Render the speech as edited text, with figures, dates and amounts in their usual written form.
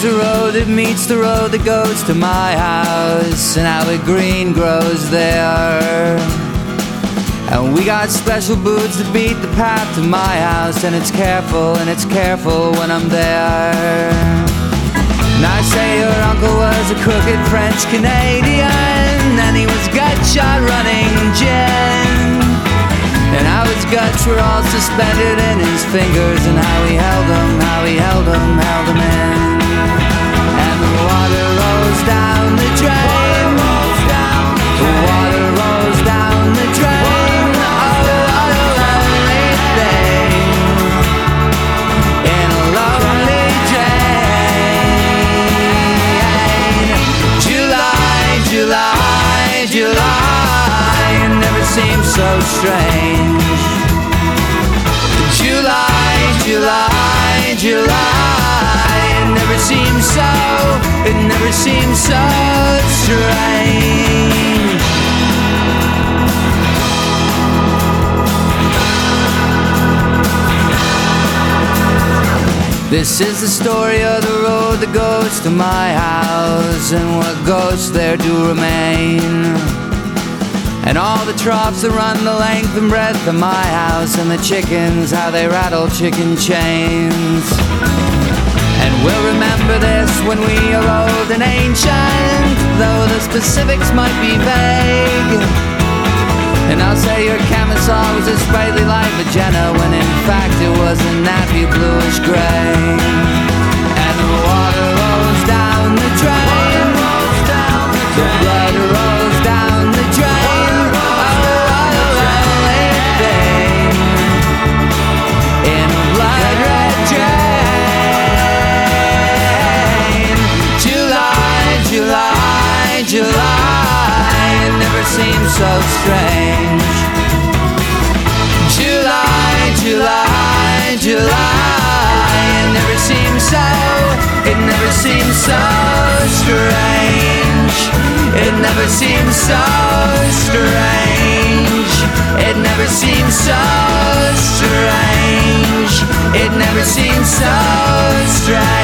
There's a road that meets the road that goes to my house, and how the green grows there. And we got special boots that beat the path to my house, and it's careful when I'm there. And I say your uncle was a crooked French Canadian, and he was gut shot running gin. And how his guts were all suspended in his fingers, and how he held them in. And the water rolls down the drain. The water rolls down the drain. Oh, what a lonely thing in a lonely drain. July, July, July, it never seems so strange. July, July, July, it never seems so strange. This is the story of the road that goes to my house, and what ghosts there do remain. And all the troughs that run the length and breadth of my house, and the chickens, how they rattle chicken chains. And we'll remember this when we are old and ancient, though the specifics might be vague. And I'll say your camisole was a sprightly light magenta, when in fact it was a nappy bluish gray. And the water rolls down the drain. The blood rolls down the drain. July, July, it never seems so strange. July, July, July, it never seems so strange. It never seems so strange. It never seems so strange. It never seems so strange.